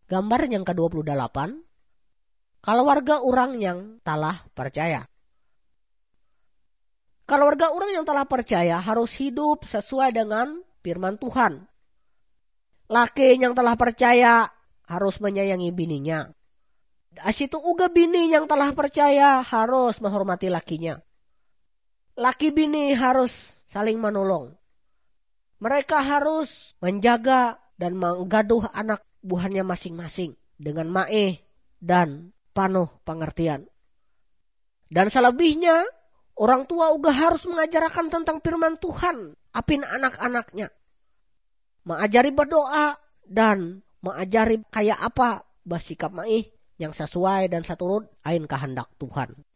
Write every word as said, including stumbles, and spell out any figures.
Gambar yang ke dua puluh delapan. Keluarga orang yang telah percaya. Keluarga orang yang telah percaya harus hidup sesuai dengan firman Tuhan. Laki yang telah percaya harus menyayangi bininya. Asitu uga bini yang telah percaya harus menghormati lakinya. Laki bini harus saling menolong. Mereka harus menjaga dan menggaduh anak buahnya masing-masing dengan maeh dan penuh pengertian. Dan selebihnya, orang tua uga harus mengajarkan tentang firman Tuhan apin anak-anaknya. Mengajari berdoa dan mengajari kayak apa bersikap maeh yang sesuai dan seturut ain kehendak Tuhan.